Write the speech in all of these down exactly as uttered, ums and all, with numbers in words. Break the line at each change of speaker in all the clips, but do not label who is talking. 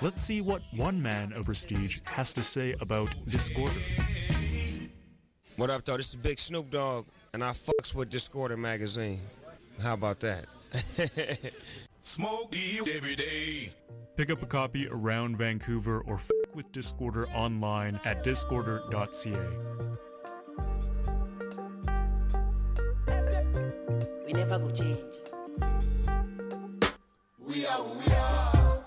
Let's see what one man of prestige has to say about Discorder.
What up, though? This is Big Snoop Dogg, and I fucks with Discorder magazine. How about that?
Smoke weed every day.
Pick up a copy around Vancouver or f*** with Discorder online at discorder dot c a.
We never go change.
We are who we are.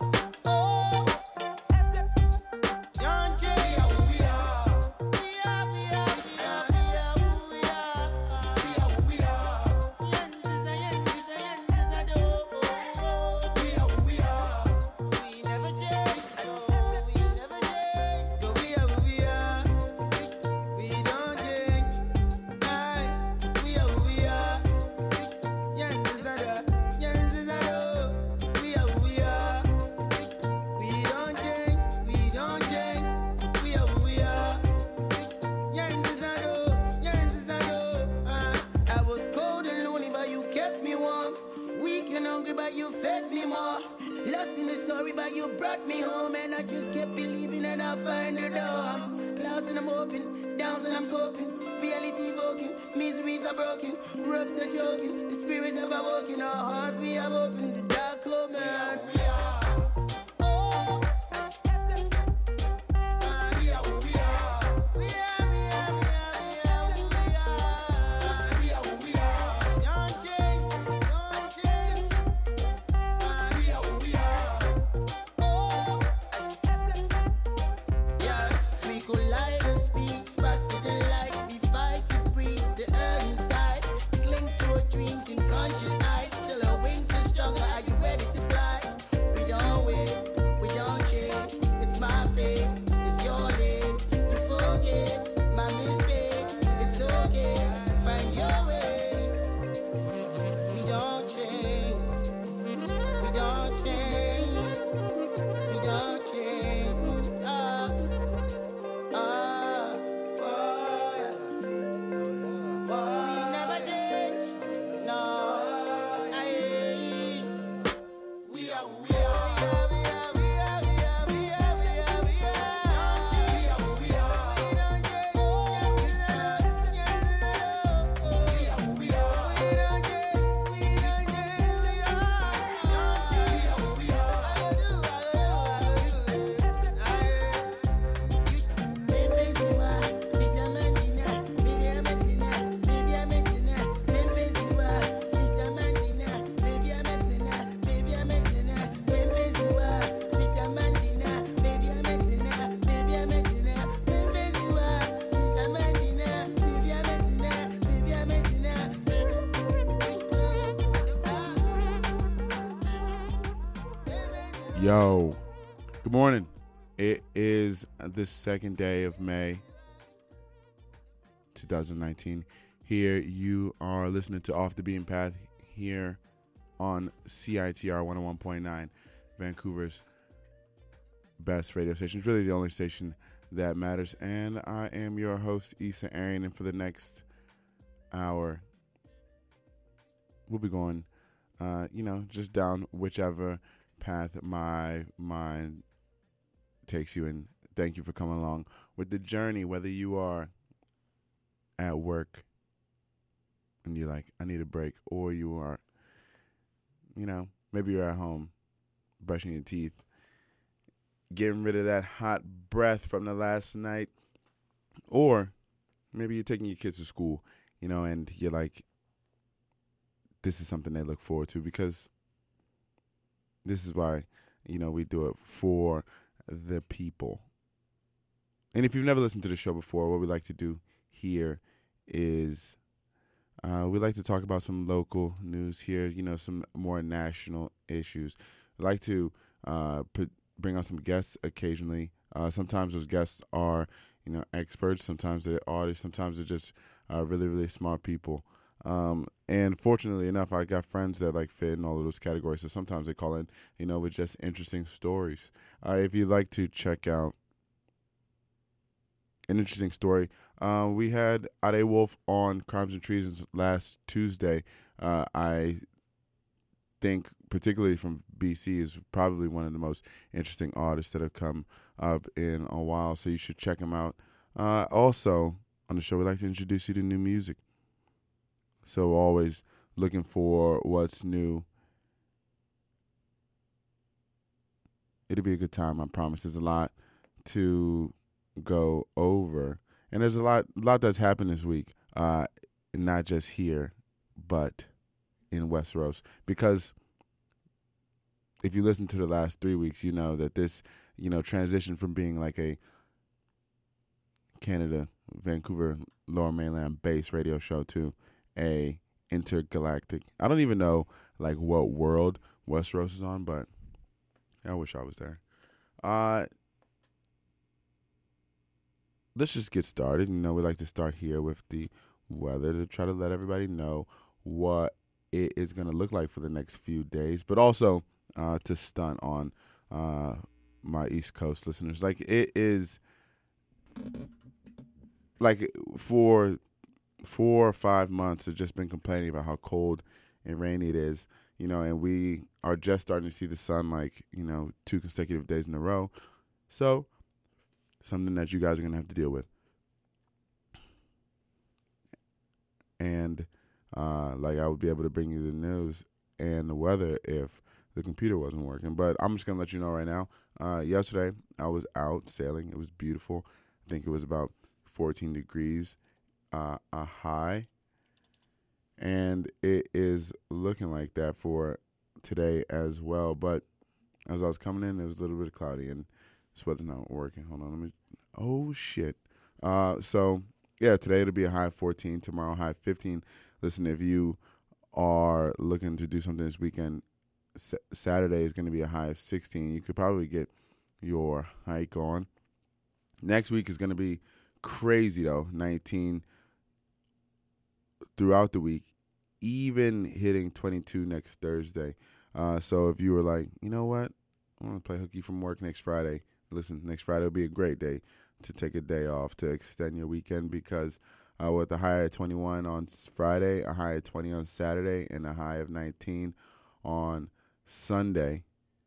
Yo, good morning. It is the second day of May, twenty nineteen. Here you are listening to Off the Beaten Path here on C I T R one oh one point nine, Vancouver's best radio station. It's really the only station that matters. And I am your host, Issa Arian. And for the next hour, we'll be going, uh, you know, just down whichever path my mind takes you in. Thank you for coming along with the journey, whether you are at work and you're like, I need a break, or you are, you know, maybe you're at home brushing your teeth, getting rid of that hot breath from the last night, or maybe you're taking your kids to school, you know, and you're like, this is something they look forward to, because this is why, you know, we do it for the people. And if you've never listened to the show before, what we like to do here is uh, we like to talk about some local news here, you know, some more national issues. We like to uh, put, bring on some guests occasionally. Uh, sometimes those guests are, you know, experts. Sometimes they're artists. Sometimes they're just uh, really, really smart people. Um, and fortunately enough, I got friends that like fit in all of those categories. So sometimes they call in, you know, with just interesting stories. Uh, if you'd like to check out an interesting story, uh, we had Ade Wolf on Crimes and Treasons last Tuesday. Uh, I think, particularly from B C, is probably one of the most interesting artists that have come up in a while. So you should check him out. Uh, also, on the show, we like to introduce you to new music. So always looking for what's new. It'll be a good time, I promise. There's a lot to go over. And there's a lot, a lot that's happened this week, uh, not just here, but in Westeros. Because if you listen to the last three weeks, you know that this, you know, transition from being like a Canada, Vancouver, Lower Mainland based radio show to a intergalactic. I don't even know like what world Westeros is on, but I wish I was there. Uh, let's just get started. You know, we like to start here with the weather to try to let everybody know what it is going to look like for the next few days, but also uh, to stunt on uh, my East Coast listeners. Like, it is, like, for four or five months, I've just been complaining about how cold and rainy it is, you know, and we are just starting to see the sun, like, you know, two consecutive days in a row. So, something that you guys are going to have to deal with. And, uh, like, I would be able to bring you the news and the weather if the computer wasn't working. But I'm just going to let you know right now. Uh, yesterday, I was out sailing. It was beautiful. I think it was about fourteen degrees, uh, a high. And it is looking like that for today as well. But as I was coming in, it was a little bit cloudy and this weather's not working. Hold on, let me. Oh shit. Uh, so yeah, today it'll be a high of fourteen. Tomorrow, high of fifteen. Listen, if you are looking to do something this weekend, S- Saturday is going to be a high of sixteen. You could probably get your hike on. Next week is going to be crazy though. nineteen throughout the week, even hitting twenty-two next Thursday. Uh, so if you were like, you know what, I want to play hooky from work next Friday. Listen, next Friday will be a great day to take a day off to extend your weekend because uh, with a high of twenty-one on Friday, a high of twenty on Saturday, and a high of nineteen on Sunday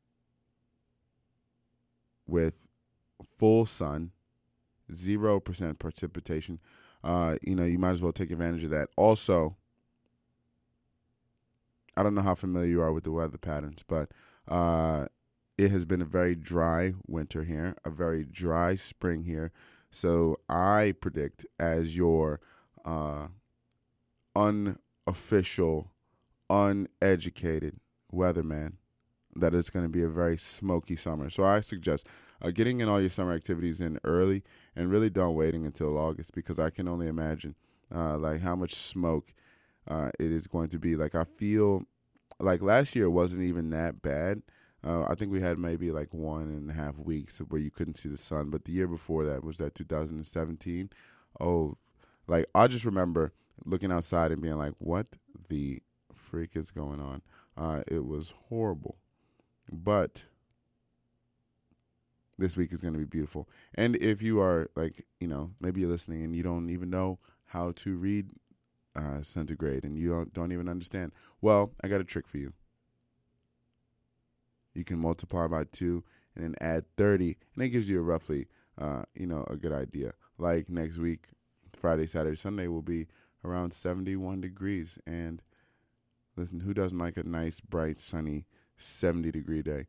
with full sun, zero percent precipitation, uh, you know, you might as well take advantage of that. Also, I don't know how familiar you are with the weather patterns, but uh, it has been a very dry winter here, a very dry spring here. So I predict, as your uh, unofficial, uneducated weatherman, that it's going to be a very smoky summer. So I suggest uh, getting in all your summer activities in early and really don't waiting until August, because I can only imagine uh, like how much smoke uh, it is going to be. Like, I feel like last year wasn't even that bad. Uh, I think we had maybe like one and a half weeks where you couldn't see the sun. But the year before that was that two thousand seventeen. Oh, like I just remember looking outside and being like, what the freak is going on? Uh, it was horrible. But this week is going to be beautiful. And if you are like, you know, maybe you're listening and you don't even know how to read uh, centigrade and you don't, don't even understand. Well, I got a trick for you. You can multiply by two and then add thirty, and it gives you a roughly, uh, you know, a good idea. Like next week, Friday, Saturday, Sunday will be around seventy-one degrees. And listen, who doesn't like a nice, bright, sunny seventy degree day?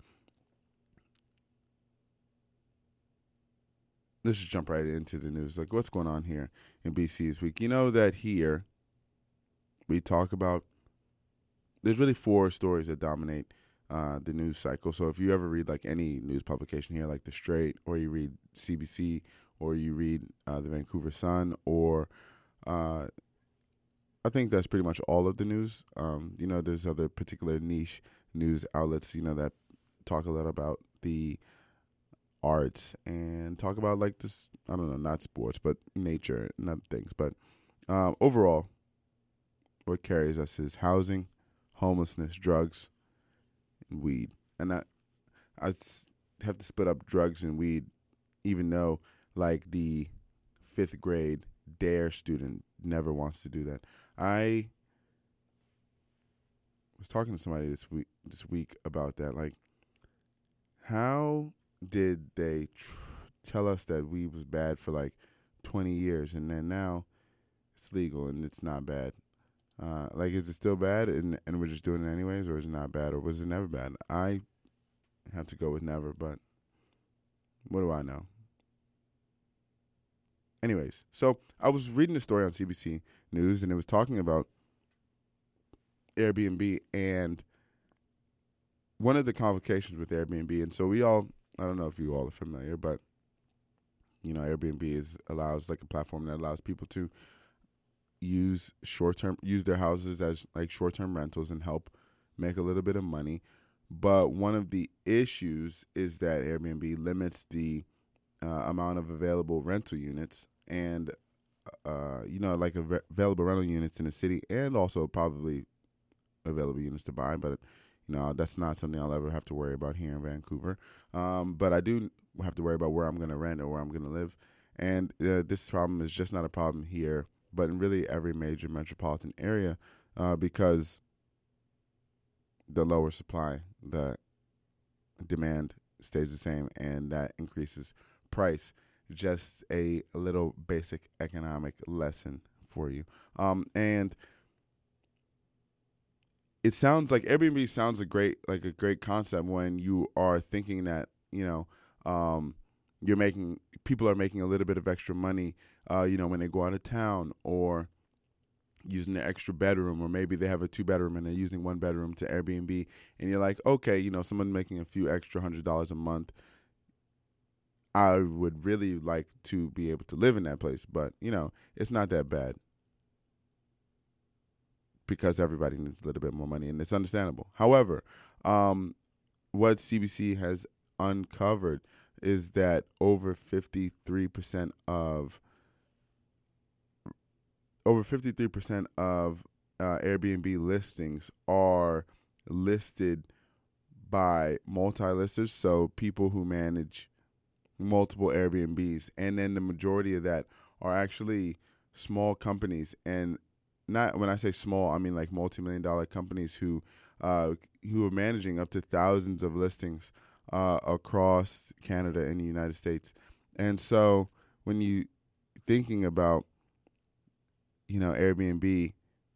Let's just jump right into the news. Like, what's going on here in B C this week? You know that here we talk about, there's really four stories that dominate uh, the news cycle. So if you ever read like any news publication here, like The Straight, or you read C B C, or you read uh, the Vancouver Sun, or uh, I think that's pretty much all of the news. Um, you know, there's other particular niche news outlets, you know, that talk a lot about the arts and talk about like this, I don't know, not sports, but nature and other things. But um, overall, what carries us is housing, homelessness, drugs, and weed. And I, I have to split up drugs and weed, even though like the fifth grade DARE student never wants to do that. I was talking to somebody this week this week about that. Like, how did they tr- tell us that weed was bad for like twenty years, and then now it's legal and it's not bad? Uh, like, is it still bad, and and we're just doing it anyways, or is it not bad, or was it never bad? I have to go with never, but what do I know? Anyways, so I was reading a story on C B C News, and it was talking about Airbnb and one of the complications with Airbnb. And so we all, I don't know if you all are familiar, but, you know, Airbnb is allows like a platform that allows people to use short-term, use their houses as like short-term rentals and help make a little bit of money. But one of the issues is that Airbnb limits the uh, amount of available rental units and, uh, you know, like av- available rental units in the city, and also probably available units to buy. But, you know, that's not something I'll ever have to worry about here in Vancouver. Um, but I do have to worry about where I'm going to rent or where I'm going to live. And uh, this problem is just not a problem here, but in really every major metropolitan area, uh, because the lower supply, the demand stays the same, and that increases price. Just a little basic economic lesson for you. Um, and it sounds like Airbnb sounds a great, like a great concept when you are thinking that, you know, um, you're making, people are making a little bit of extra money, uh, you know, when they go out of town, or using their extra bedroom, or maybe they have a two bedroom and they're using one bedroom to Airbnb, and you're like, okay, you know, someone making a few extra hundred dollars a month, I would really like to be able to live in that place. But, you know, it's not that bad, because everybody needs a little bit more money, and it's understandable. However, um, what C B C has uncovered is that over fifty-three percent of over fifty-three percent of uh, Airbnb listings are listed by multi-listers, so people who manage multiple Airbnbs, and then the majority of that are actually small companies. And not, when I say small, I mean like multi-million dollar companies who uh, who are managing up to thousands of listings uh, across Canada and the United States. And so when you thinking about, you know, Airbnb,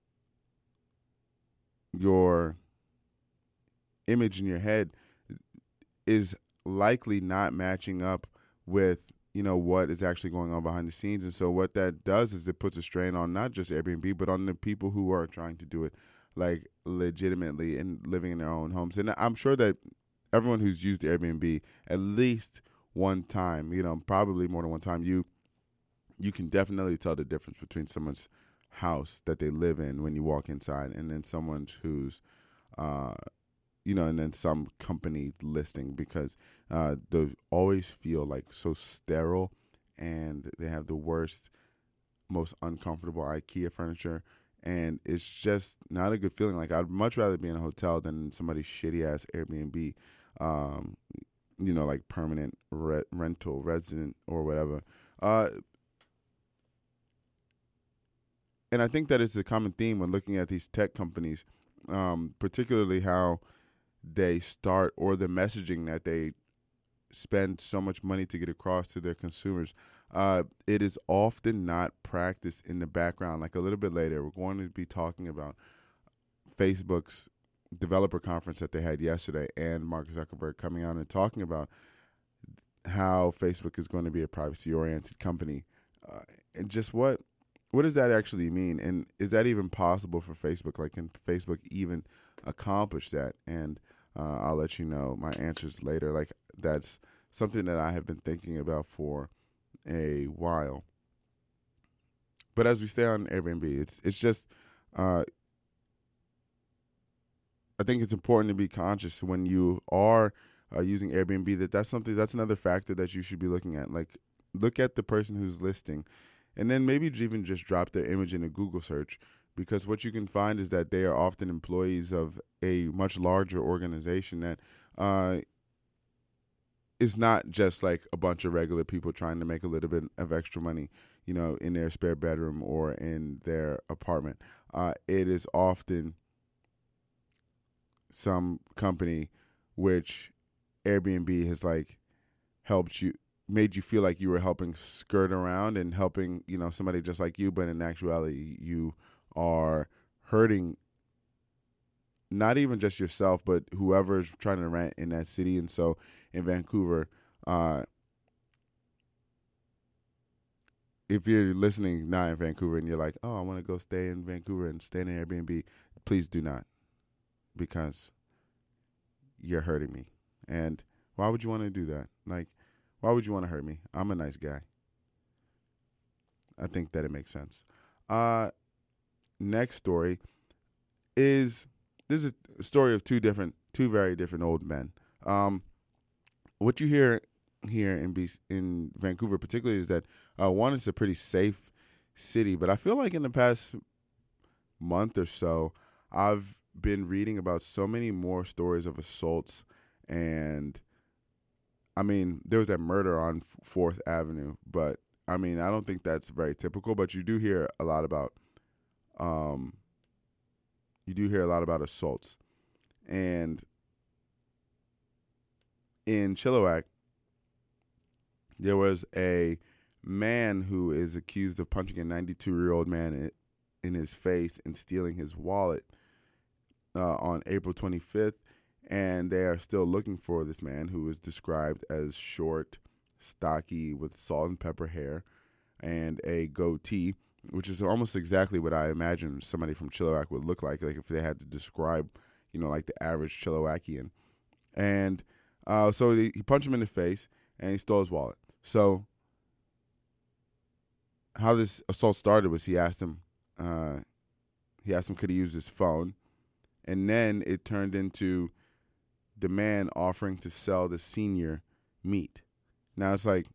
your image in your head is likely not matching up with, you know, what is actually going on behind the scenes. And so what that does is it puts a strain on not just Airbnb, but on the people who are trying to do it like legitimately and living in their own homes. And I'm sure that everyone who's used Airbnb at least one time, you know, probably more than one time, you you can definitely tell the difference between someone's house that they live in when you walk inside, and then someone who's uh you know, and then some company listing, because uh, they always feel like so sterile, and they have the worst, most uncomfortable IKEA furniture, and it's just not a good feeling. Like, I'd much rather be in a hotel than somebody's shitty ass Airbnb, um, you know, like permanent re- rental, resident, or whatever. Uh, and I think that it's a common theme when looking at these tech companies, um, particularly how they start, or the messaging that they spend so much money to get across to their consumers. Uh, it is often not practiced in the background. Like, a little bit later, we're going to be talking about Facebook's developer conference that they had yesterday, and Mark Zuckerberg coming out and talking about how Facebook is going to be a privacy-oriented company, uh, and just what what does that actually mean, and is that even possible for Facebook? Like, can Facebook even accomplish that? And Uh, I'll let you know my answers later. Like, that's something that I have been thinking about for a while. But as we stay on Airbnb, it's it's just, uh, I think it's important to be conscious when you are uh, using Airbnb that that's something, that's another factor that you should be looking at. Like, look at the person who's listing, and then maybe even just drop their image in a Google search. Because what you can find is that they are often employees of a much larger organization that uh, is not just like a bunch of regular people trying to make a little bit of extra money, you know, in their spare bedroom or in their apartment. Uh, it is often some company which Airbnb has like helped you, made you feel like you were helping skirt around and helping, you know, somebody just like you, but in actuality you are hurting not even just yourself, but whoever's trying to rent in that city. And so in Vancouver, uh, if you're listening not in Vancouver and you're like, oh, I want to go stay in Vancouver and stay in an Airbnb, please do not, because you're hurting me. And why would you want to do that? Like, why would you want to hurt me? I'm a nice guy. I think that it makes sense. Uh, next story is, this is a story of two different, two very different old men. Um, what you hear here in B- in Vancouver particularly is that uh, one, it's a pretty safe city, but I feel like in the past month or so, I've been reading about so many more stories of assaults. And I mean, there was that murder on Fourth Avenue, but I mean, I don't think that's very typical, but you do hear a lot about, um, you do hear a lot about assaults. And in Chilliwack, there was a man who is accused of punching a ninety-two-year-old man in his face and stealing his wallet uh, on April twenty-fifth. And they are still looking for this man, who is described as short, stocky, with salt and pepper hair and a goatee, which is almost exactly what I imagine somebody from Chilliwack would look like, like if they had to describe, you know, like the average Chilliwackian. And uh, so he, he punched him in the face, and he stole his wallet. So how this assault started was he asked him, uh, he asked him could he use his phone, and then it turned into the man offering to sell the senior meat. Now it's like,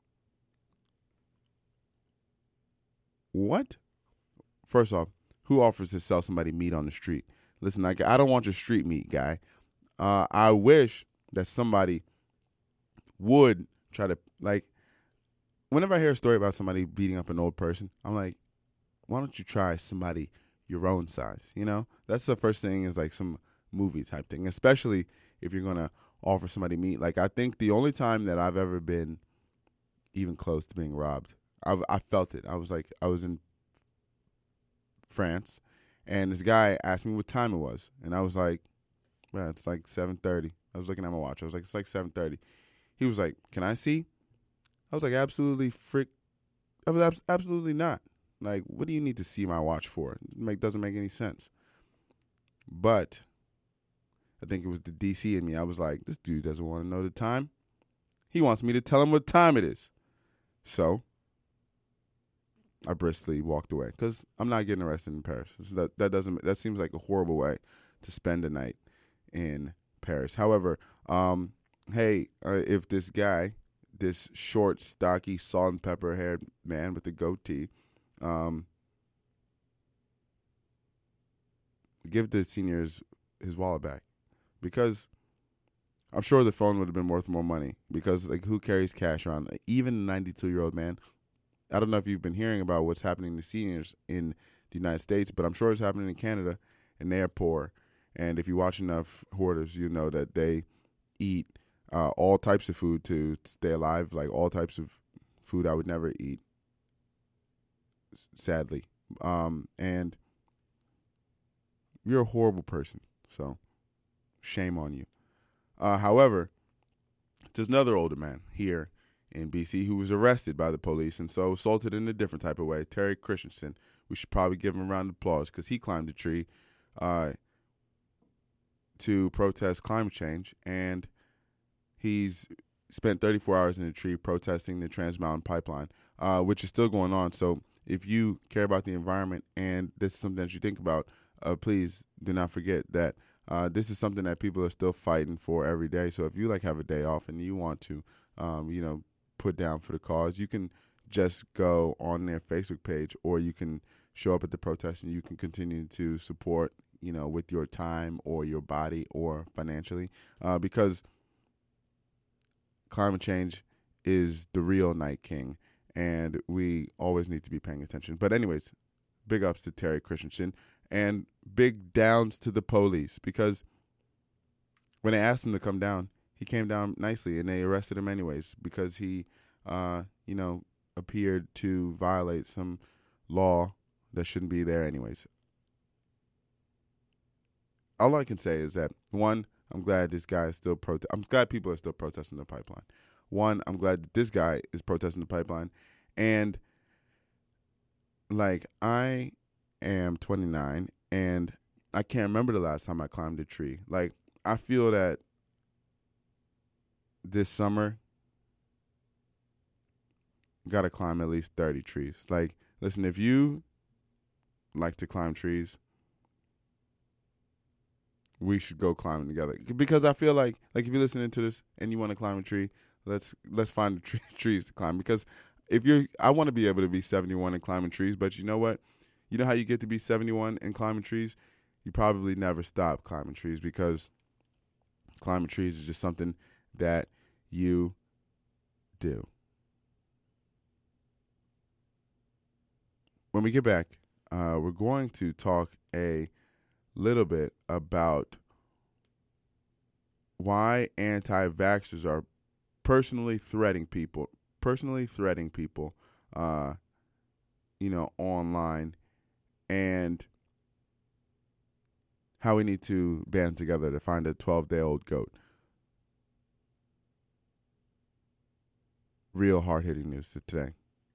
what? First off, who offers to sell somebody meat on the street? Listen, like, I don't want your street meat, guy. Uh, I wish that somebody would try to, like, whenever I hear a story about somebody beating up an old person, I'm like, why don't you try somebody your own size? You know, that's the first thing, is like some movie type thing, especially if you're going to offer somebody meat. Like, I think the only time that I've ever been even close to being robbed, I, I felt it. I was like, I was in France, and this guy asked me what time it was. And I was like, well, it's like seven thirty. I was looking at my watch. I was like, it's like seven thirty. He was like, can I see? I was like, absolutely frick. I was abs- absolutely not. Like, what do you need to see my watch for? It make, doesn't make any sense. But I think it was the D C in me. I was like, this dude doesn't want to know the time. He wants me to tell him what time it is. So I briskly walked away, because I'm not getting arrested in Paris. That that doesn't that seems like a horrible way to spend a night in Paris. However, um, hey, uh, if this guy, this short, stocky, salt and pepper haired man with a goatee, um, give the seniors his wallet back, because I'm sure the phone would have been worth more money, because, like, who carries cash around? Like, even a ninety-two-year-old man. I don't know if you've been hearing about what's happening to seniors in the United States, but I'm sure it's happening in Canada, and they are poor. And if you watch enough Hoarders, you know that they eat uh, all types of food to stay alive, like all types of food I would never eat, sadly. Um, and you're a horrible person, so shame on you. Uh, however, there's another older man here in B C who was arrested by the police and so assaulted in a different type of way. Terry Christensen. We should probably give him a round of applause, because he climbed a tree uh, to protest climate change, and he's spent thirty-four hours in a tree protesting the Trans Mountain Pipeline, uh, which is still going on. So if you care about the environment and this is something that you think about, uh, please do not forget that uh, this is something that people are still fighting for every day. So if you like have a day off and you want to, um, you know, put down for the cause, you can just go on their Facebook page, or you can show up at the protest and you can continue to support, you know, with your time or your body or financially, uh, because climate change is the real Night King, and we always need to be paying attention. But anyways, big ups to Terry Christensen, and big downs to the police, because when they asked him to come down, he came down nicely, and they arrested him anyways because he, uh, you know, appeared to violate some law that shouldn't be there anyways. All I can say is that, one, I'm glad this guy is still protest. I'm glad people are still protesting the pipeline. One, I'm glad that this guy is protesting the pipeline. And, like, I am twenty-nine, and I can't remember the last time I climbed a tree. Like, I feel that this summer, got to climb at least thirty trees. Like, listen, if you like to climb trees, we should go climbing together. Because I feel like, like if you're listening to this and you want to climb a tree, let's let's find the tree, trees to climb. Because if you're, I want to be able to be seventy-one and climbing trees, but you know what? You know how you get to be seventy-one and climbing trees? You probably never stop climbing trees, because climbing trees is just something that you do. When we get back, uh, we're going to talk a little bit about why anti-vaxxers are personally threatening people, personally threatening people, uh, you know, online, and how we need to band together to find a twelve-day-old goat. Real hard-hitting news today.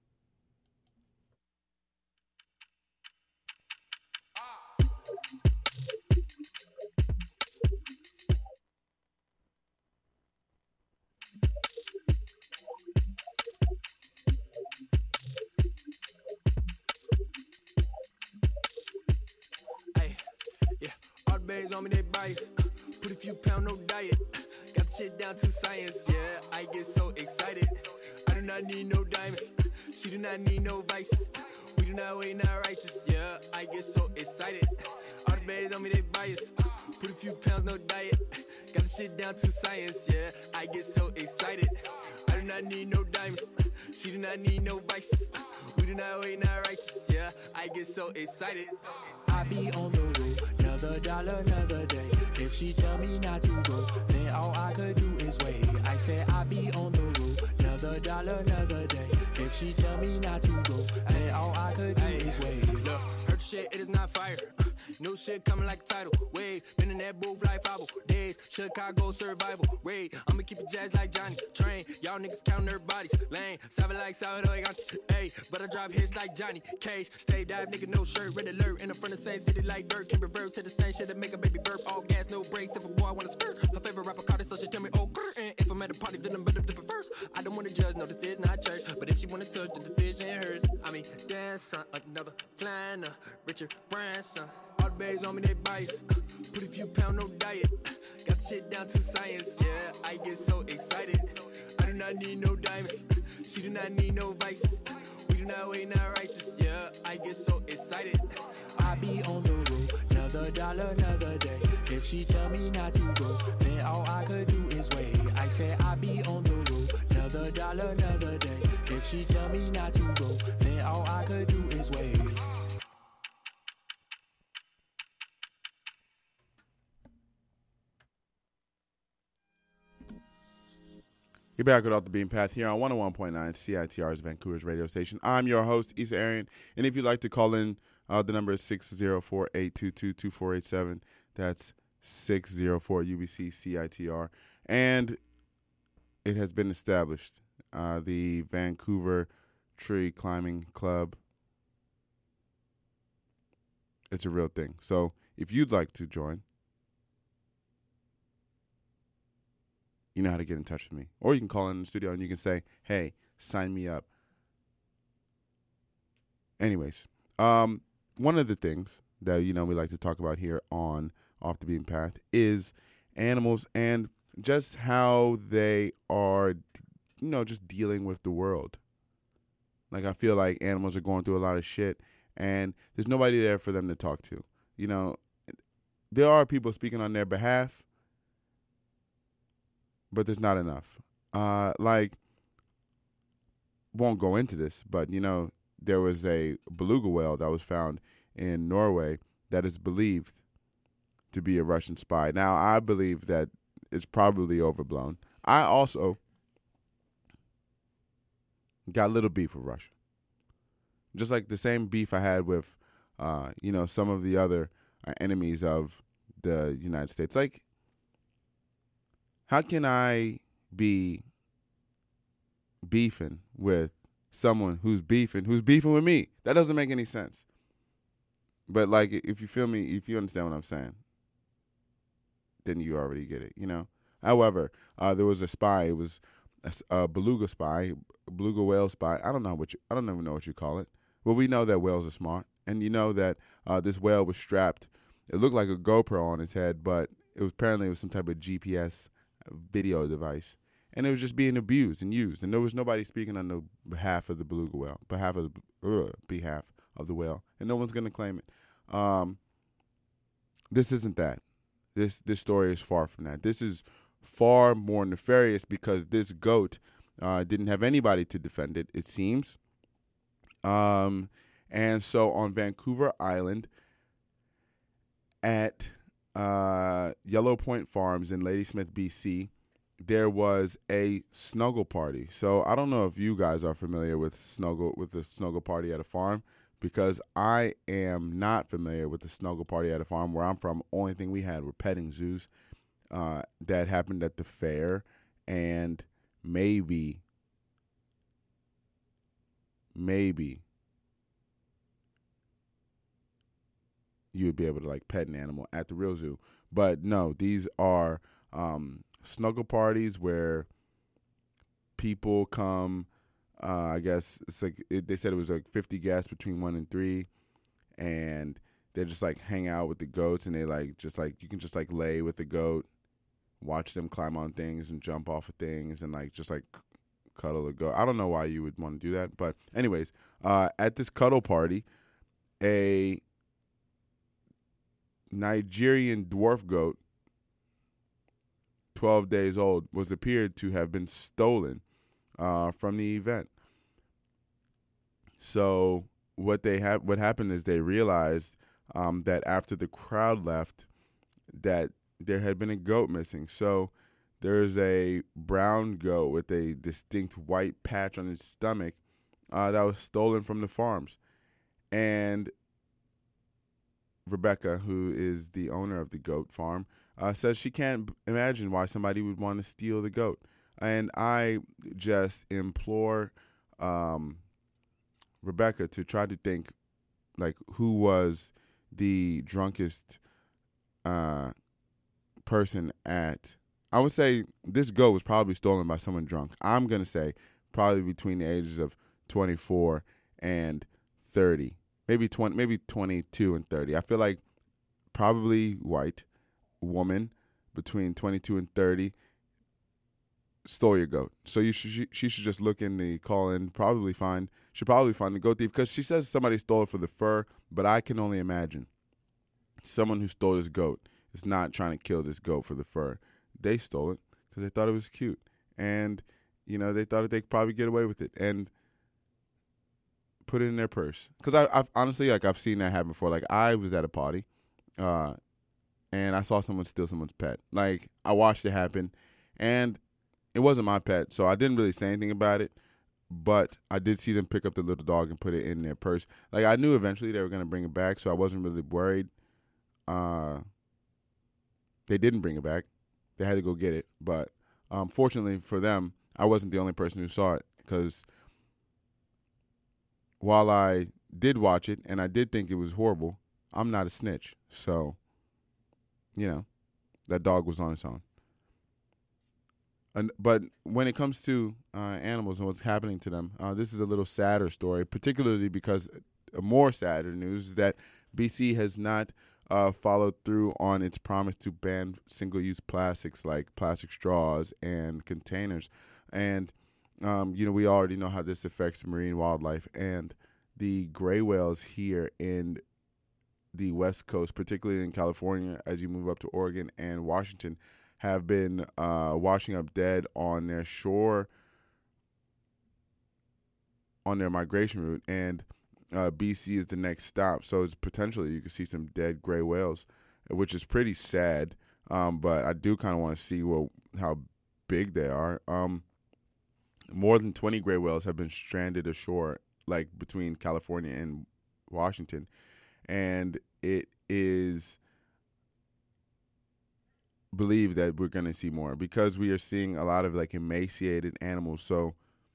On me, they bias. Uh, put a few pound, no diet. Uh, got the shit down to science. Yeah, I get so excited. I do not need no diamonds. Uh, she do not need no vices. Uh, we do not wait, not righteous. Yeah, I get so excited. All the bays on me, they bias. Uh, put a few pounds, no diet. Uh, got the shit down to science. Yeah, I get so excited. I do not need no diamonds. Uh, she do not need no vices. Uh, we do not wait, not righteous. Yeah, I get so excited. I be on the road, another dollar, another day. If she tell me not to go, then all I could do is wait. I said I be on the road, another dollar, another day. If she tell me not to go, then all I could do is wait. Look, hurt shit, it is not fire. Uh, no shit coming like a tidal wave. Been in that booth like five days. Chicago survival raid. I'ma keep it jazz like Johnny. Train, y'all niggas count their bodies. Lane, salad like Salvador. Hey, but I drop hits like Johnny Cage. Stay dive, nigga, no shirt, red alert. In the front of the same city like dirt. Can revert to the same shit that make a baby burp. All gas, no brakes. If a boy wanna skirt, her favorite rapper caught it, so she tell me, oh, grr. And if I'm at a party, then I'm better to first. I don't wanna judge, no, this is not church. But if she wanna touch, the decision hers. I mean, dance, son, another planner. Richard Branson. All the bays on me, they bias. Uh, put a few pound, no diet. Uh, got the shit down to science. Yeah, I get so excited. I do not need no diamonds. Uh, she do not need no vices. Uh, we do not wait, not righteous. Yeah, I get so excited. I be on the road, another dollar, another day. If she tell me not to go, then all I could do is wait. I said I be on the road, another dollar, another day. If she tell me not to go, then all I could do is wait.
You're back with Off the Beam Path here on one oh one point nine C I T R's Vancouver's radio station. I'm your host, Issa Arian, and if you'd like to call in, uh, the number is six oh four, eight two two, two four eight seven. That's six oh four U B C C I T R. And it has been established, uh, the Vancouver Tree Climbing Club, it's a real thing. So if you'd like to join, you know how to get in touch with me. Or you can call in the studio and you can say, hey, sign me up. Anyways, um, one of the things that, you know, we like to talk about here on Off the Beaten Path is animals and just how they are, you know, just dealing with the world. Like, I feel like animals are going through a lot of shit and there's nobody there for them to talk to. You know, there are people speaking on their behalf, but there's not enough. Uh, like, won't go into this, but, you know, there was a beluga whale that was found in Norway that is believed to be a Russian spy. Now, I believe that it's probably overblown. I also got a little beef with Russia. Just like the same beef I had with, uh, you know, some of the other uh, enemies of the United States. Like, how can I be beefing with someone who's beefing, who's beefing with me? That doesn't make any sense. But, like, if you feel me, if you understand what I'm saying, then you already get it, you know? However, uh, there was a spy. It was a, a beluga spy, a beluga whale spy. I don't know what you, I don't even know what you call it. Well, we know that whales are smart. And you know that uh, this whale was strapped. It looked like a GoPro on its head, but it was apparently it was some type of G P S video device. And it was just being abused and used. And there was nobody speaking on the behalf of the beluga whale, behalf of the, uh, behalf of the whale. And no one's going to claim it. Um, this isn't that. This this story is far from that. This is far more nefarious because this goat uh, didn't have anybody to defend it, it seems. Um, and so on Vancouver Island at uh, Yellow Point Farms in Ladysmith, B C, there was a snuggle party. So I don't know if you guys are familiar with snuggle with the snuggle party at a farm, because I am not familiar with the snuggle party at a farm. Where I'm from, only thing we had were petting zoos uh, that happened at the fair, and maybe, maybe you would be able to like pet an animal at the real zoo. But no, these are um, snuggle parties where people come. Uh, I guess it's like it, they said it was like fifty guests between one and three, and they just like hang out with the goats, and they like just like you can just like lay with the goat, watch them climb on things and jump off of things, and like just like cuddle the goat. I don't know why you would want to do that, but anyways, uh, at this cuddle party, a Nigerian dwarf goat, twelve days old, was appeared to have been stolen Uh, from the event. So what they have, what happened is they realized um, that after the crowd left, that there had been a goat missing. So there's a brown goat with a distinct white patch on its stomach uh, that was stolen from the farms. And Rebecca, who is the owner of the goat farm, uh, says she can't imagine why somebody would want to steal the goat. And I just implore um, Rebecca to try to think, like, who was the drunkest uh, person at. I would say this goat was probably stolen by someone drunk. I'm going to say probably between the ages of twenty-four and thirty. Maybe twenty, maybe twenty-two and thirty. I feel like probably white woman between twenty-two and thirty stole your goat. So you should, she, she should just look in the call and probably find, should probably find the goat thief, because she says somebody stole it for the fur, but I can only imagine someone who stole this goat is not trying to kill this goat for the fur. They stole it because they thought it was cute, and you know they thought that they could probably get away with it and put it in their purse. Because I, I've honestly, like, I've seen that happen before. Like, I was at a party, uh, and I saw someone steal someone's pet. Like, I watched it happen, and it wasn't my pet, so I didn't really say anything about it, but I did see them pick up the little dog and put it in their purse. Like, I knew eventually they were going to bring it back, so I wasn't really worried. Uh, they didn't bring it back. They had to go get it, but um, fortunately for them, I wasn't the only person who saw it, because while I did watch it and I did think it was horrible, I'm not a snitch, so, you know, that dog was on its own. And, but when it comes to uh, animals and what's happening to them, uh, this is a little sadder story, particularly because uh, more sadder news is that B C has not uh, followed through on its promise to ban single-use plastics like plastic straws and containers. And, um, you know, we already know how this affects marine wildlife. And the gray whales here in the West Coast, particularly in California, as you move up to Oregon and Washington, have been uh, washing up dead on their shore, on their migration route, and uh, B C is the next stop. So it's potentially you could see some dead gray whales, which is pretty sad. Um, but I do kind of want to see what how big they are. Um, more than twenty gray whales have been stranded ashore, like between California and Washington, and it is believed that we're going to see more because we are seeing a lot of like emaciated animals. So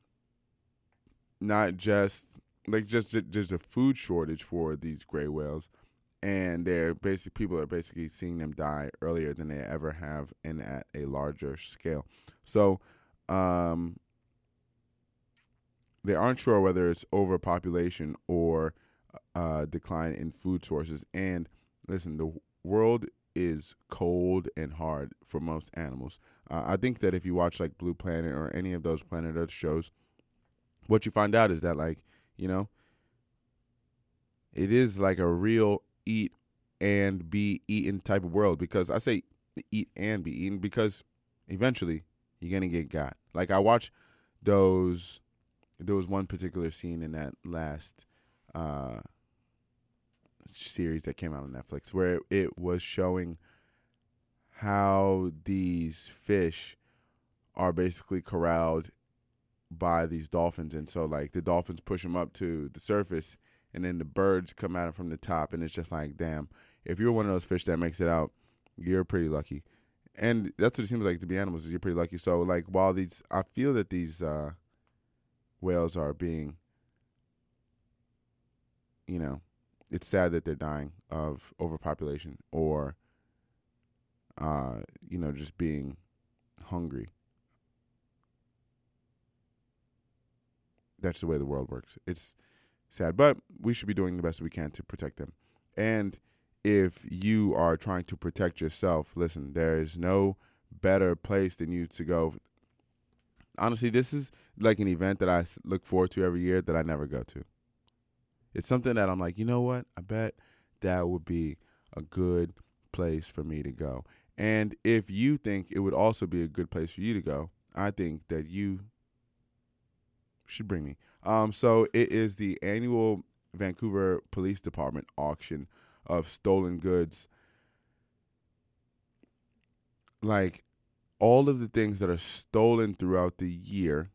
not just like just there's a food shortage for these gray whales, and they're basically people are basically seeing them die earlier than they ever have and at a larger scale. So um, they aren't sure whether it's overpopulation or uh, decline in food sources. And listen, the world is cold and hard for most animals. Uh, I think that if you watch like Blue Planet or any of those Planet Earth shows, what you find out is that, like, you know, it is like a real eat and be eaten type of world, because I say eat and be eaten because eventually you're going to get got. Like I watch those, there was one particular scene in that last uh, series that came out on Netflix where it was showing how these fish are basically corralled by these dolphins. And so like the dolphins push them up to the surface and then the birds come at them from the top. And it's just like, damn, if you're one of those fish that makes it out, you're pretty lucky. And that's what it seems like to be animals, is you're pretty lucky. So like while these, I feel that these uh, whales are being, you know, it's sad that they're dying of overpopulation or, uh, you know, just being hungry. That's the way the world works. It's sad, but we should be doing the best we can to protect them. And if you are trying to protect yourself, listen, there is no better place than you to go. Honestly, this is like an event that I look forward to every year that I never go to. It's something that I'm like, you know what? I bet that would be a good place for me to go. And if you think it would also be a good place for you to go, I think that you should bring me. Um, so it is the annual Vancouver Police Department auction of stolen goods. Like all of the things that are stolen throughout the year,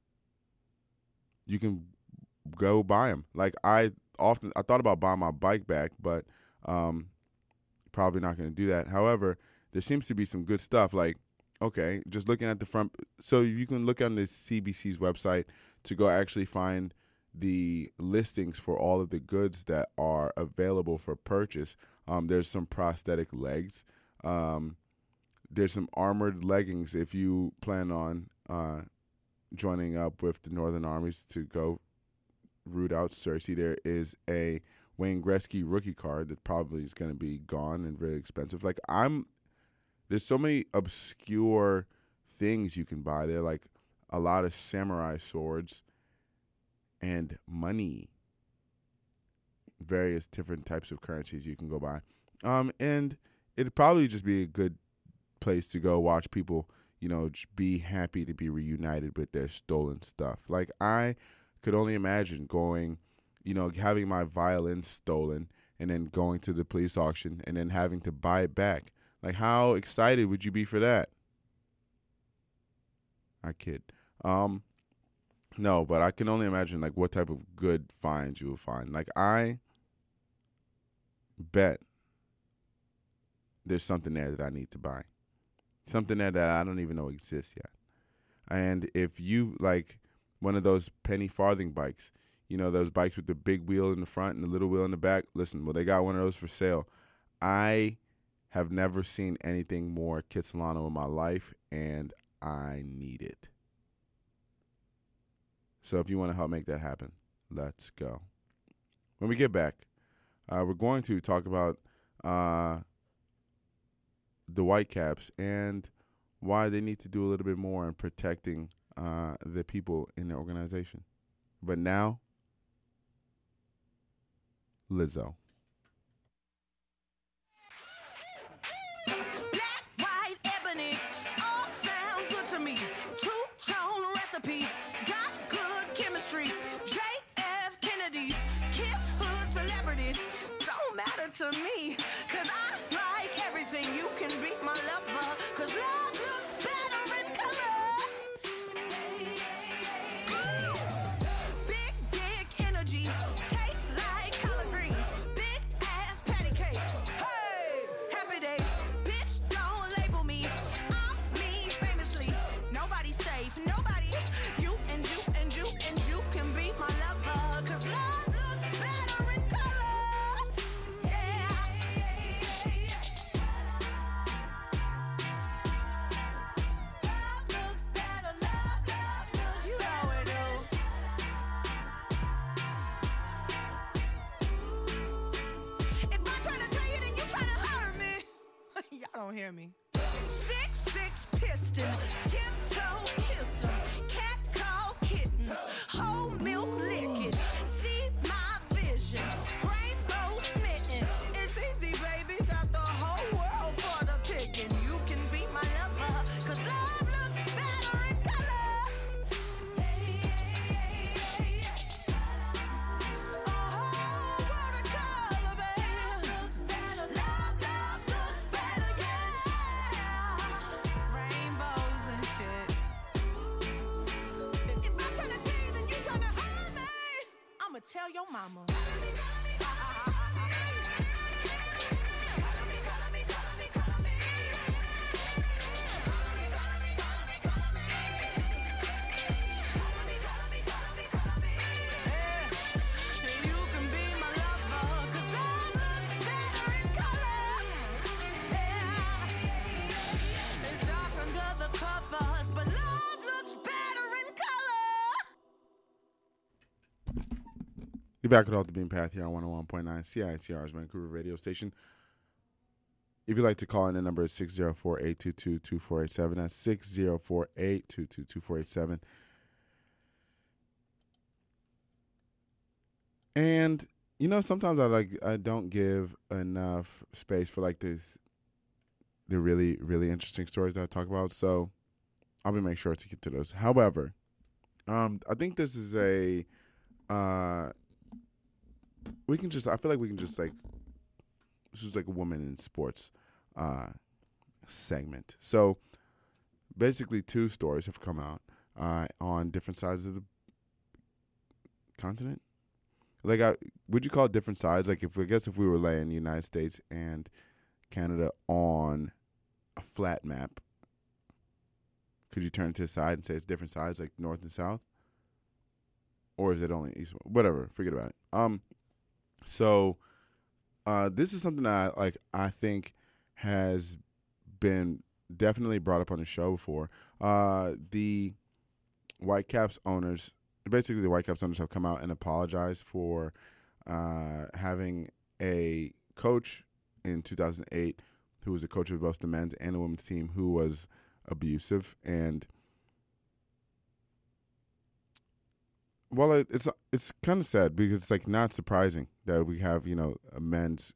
you can go buy them. Like I often, I thought about buying my bike back, but um, probably not going to do that. However, there seems to be some good stuff. Like, okay, just looking at the front. So you can look on the C B C's website to go actually find the listings for all of the goods that are available for purchase. Um, there's some prosthetic legs. Um, there's some armored leggings if you plan on uh, joining up with the Northern Armies to go root out Cersei. There is a Wayne Gretzky rookie card that probably is going to be gone and very expensive. Like I'm, there's so many obscure things you can buy. There are like a lot of samurai swords and money, various different types of currencies you can go buy. Um, and it'd probably just be a good place to go watch people, you know, just be happy to be reunited with their stolen stuff. Like I could only imagine going, you know, having my violin stolen and then going to the police auction and then having to buy it back. Like how excited would you be for that? I kid. Um, no, but I can only imagine like what type of good finds you will find. Like I bet there's something there that I need to buy. Something there that I don't even know exists yet. And if you like one of those penny farthing bikes, you know, those bikes with the big wheel in the front and the little wheel in the back, listen, well, they got one of those for sale. I have never seen anything more Kitsilano in my life, and I need it. So if you want to help make that happen, let's go. When we get back, uh, we're going to talk about uh, the Whitecaps and why they need to do a little bit more in protecting uh, the people in the organization. But now, Lizzo.
Black, white, ebony, all sound good to me. Two-tone recipe, got good chemistry. J F Kennedy's, Kiss Hood celebrities, don't matter to me, cause I like everything. then you can be my lover. Cause love looks better in color. Big dick energy, tastes like collard greens. Big ass patty cake. Hey, happy days. Bitch, don't label me. I'm me famously. Nobody's safe, nobody. You and you and you and you can be my lover. Cause love looks better in color. Yeah. Love looks better, love, love looks you know it do. If I try to tell you, then you try to hurt me. Y'all don't hear me. Six, six piston, tiptoe kiss 'em. Cat call kittens, whole milk licking. See my vision, rainbow smitten. It's easy, baby, got the whole world for the picking. You can be my lover, cause love looks better in color. A whole world of color, baby. Love, love looks better, yeah. Rainbows and shit. If I try to tell you, then you try to hurt me. I'ma tell your mama. You can be my lover, cause love looks better in color. Yeah. It's dark under the covers, but love looks better in color.
You're back with Off the Beam Path here on one oh one point nine C I T R's Vancouver radio station. If you'd like to call in, the number is six oh four, eight two two, two four eight seven. That's six oh four, eight two two, two four eight seven. And, you know, sometimes I like I don't give enough space for like this the really, really interesting stories that I talk about. So I'll be make sure to get to those. However, um, I think this is a uh we can just I feel like we can just like this is like a woman in sports uh segment. So basically two stories have come out uh on different sides of the continent. Like, I, would you call it different sides? Like, if I guess if we were laying the United States and Canada on a flat map, could you turn it to the side and say it's different sides, like north and south? Or is it only east? Whatever, forget about it. Um, so uh, this is something that I, like I think has been definitely brought up on the show before. Uh, the Whitecaps owners. Basically, the Whitecaps owners have come out and apologized for uh, having a coach in two thousand eight who was a coach of both the men's and the women's team who was abusive. And, well, it, it's it's kind of sad because it's, like, not surprising that we have, you know, a men's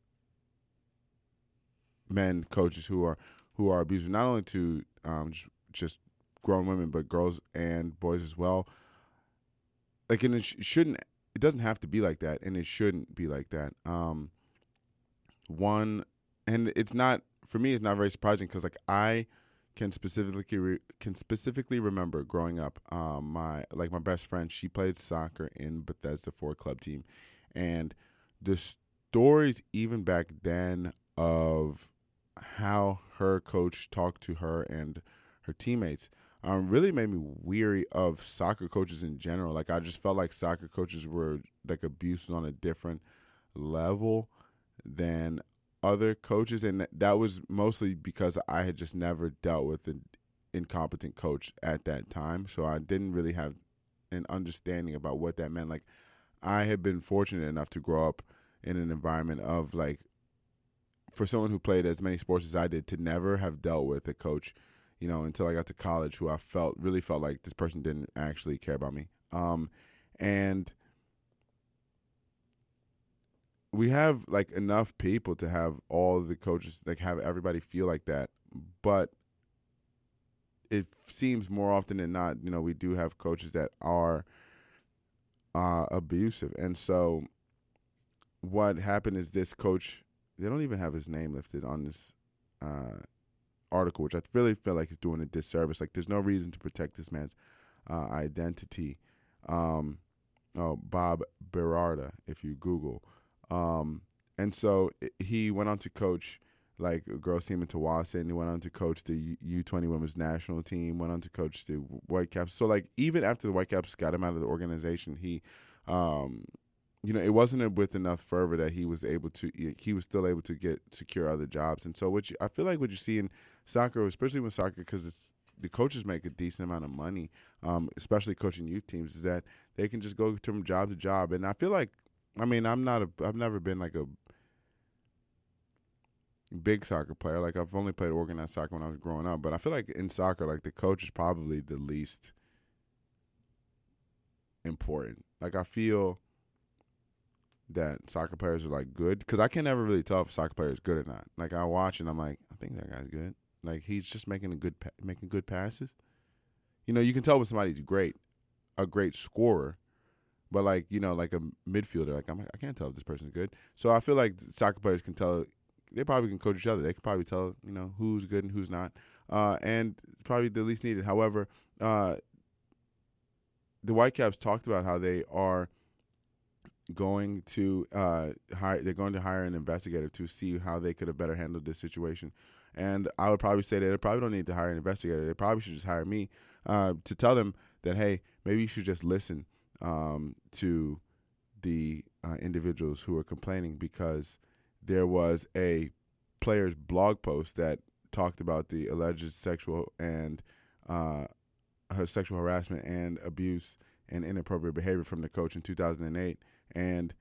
men coaches who are who are abusive, not only to um, just, just grown women, but girls and boys as well. Like, and it sh- shouldn't, it doesn't have to be like that, and it shouldn't be like that. Um, one, and it's not, for me, it's not very surprising because, like, I can specifically re- can specifically remember growing up, um, my, like, my best friend, she played soccer in Bethesda for a club team, and the stories even back then of how her coach talked to her and her teammates Um, really made me weary of soccer coaches in general. Like, I just felt like soccer coaches were, like, abuse on a different level than other coaches. And that was mostly because I had just never dealt with an incompetent coach at that time. So I didn't really have an understanding about what that meant. Like, I had been fortunate enough to grow up in an environment of, like, for someone who played as many sports as I did, to never have dealt with a coach, you know, until I got to college, who I felt really felt like this person didn't actually care about me. Um, and we have, like, enough people to have all the coaches, like, have everybody feel like that. But it seems more often than not, you know, we do have coaches that are uh, abusive. And so what happened is this coach, they don't even have his name listed on this uh, article, which I really feel like is doing a disservice. Like, there's no reason to protect this man's uh, identity. Um, oh, Bob Berardi, if you Google. Um, and so it, he went on to coach like a girls team in Tawasin. He went on to coach the U twenty women's national team, went on to coach the Whitecaps. So, like, even after the Whitecaps got him out of the organization, he, um, you know, it wasn't with enough fervor that he was able to, he was still able to get, secure other jobs. And so what you, I feel like what you see in soccer, especially with soccer, because the coaches make a decent amount of money, um, especially coaching youth teams, is that they can just go from job to job. And I feel like, I mean, I'm not a, I've never been like a big soccer player. Like, I've only played organized soccer when I was growing up, but I feel like in soccer, like, the coach is probably the least important. Like, I feel that soccer players are like good, because I can never really tell if a soccer player is good or not. Like, I watch and I'm like, I think that guy's good. Like, he's just making a good pa- making good passes. You know, you can tell when somebody's great, a great scorer, but like, you know, like a midfielder, like I'm, I can't tell if this person's good. So I feel like soccer players can tell. They probably can coach each other. They can probably tell, you know, who's good and who's not, uh, and probably the least needed. However, uh, the Whitecaps talked about how they are going to uh, hire. They're going to hire an investigator to see how they could have better handled this situation. And I would probably say that they probably don't need to hire an investigator. They probably should just hire me uh, to tell them that, hey, maybe you should just listen um, to the uh, individuals who are complaining, because there was a player's blog post that talked about the alleged sexual and uh, her sexual harassment and abuse and inappropriate behavior from the coach in two thousand eight, and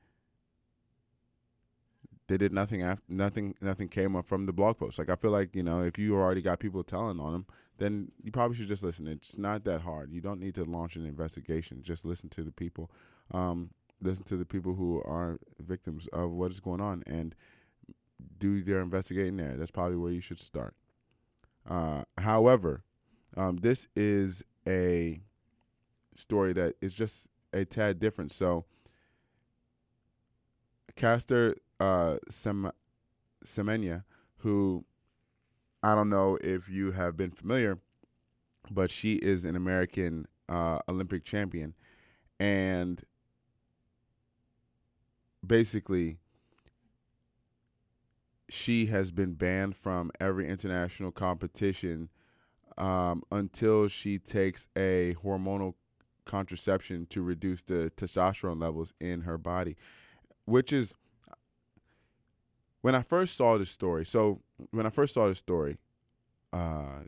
they did nothing after nothing. Nothing came up from the blog post. Like, I feel like, you know, if you already got people telling on them, then you probably should just listen. It's not that hard. You don't need to launch an investigation. Just listen to the people. Um, listen to the people who are victims of what is going on and do their investigating there. That's probably where you should start. Uh, however, um, this is a story that is just a tad different. So, Caster uh, Sem- Semenya, who I don't know if you have been familiar, but she is an American uh, Olympic champion, and basically she has been banned from every international competition um, until she takes a hormonal contraception to reduce the testosterone levels in her body, which is, when I first saw this story, so when I first saw this story, uh,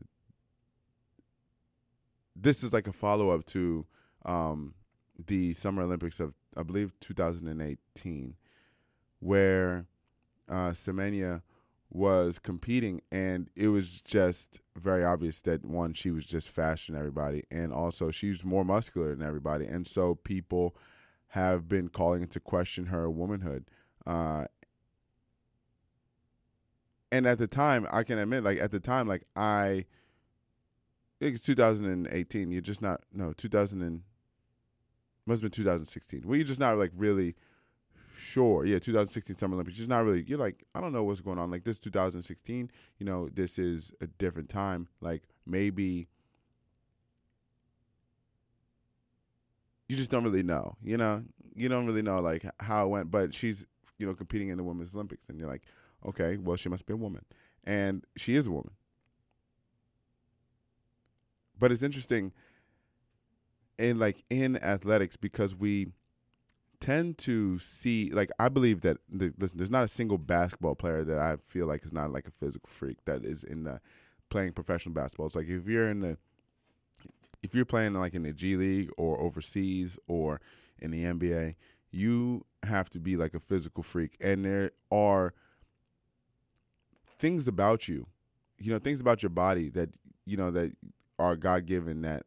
this is like a follow-up to um, the Summer Olympics of, I believe, two thousand eighteen, where uh, Semenya was competing, and it was just very obvious that, one, she was just faster than everybody, and also she's more muscular than everybody, and so people have been calling into question her womanhood. Uh, and at the time, I can admit, like, at the time, like, I, I think it's two thousand eighteen, you're just not, no, two thousand, and, must have been two thousand sixteen, well, you're just not, like, really sure. Yeah, two thousand sixteen Summer Olympics, you're just not really, you're like, I don't know what's going on. Like, this two thousand sixteen, you know, this is a different time. Like, maybe you just don't really know, you know? You don't really know, like, how it went. But she's, you know, competing in the Women's Olympics. And you're like, okay, well, she must be a woman. And she is a woman. But it's interesting in, like, in athletics, because we tend to see, like, I believe that, the, listen, there's not a single basketball player that I feel like is not, like, a physical freak that is in the playing professional basketball. It's like, if you're in the, if you're playing, like, in the G League or overseas or in the N B A, you have to be, like, a physical freak. And there are things about you, you know, things about your body that, you know, that are God-given, that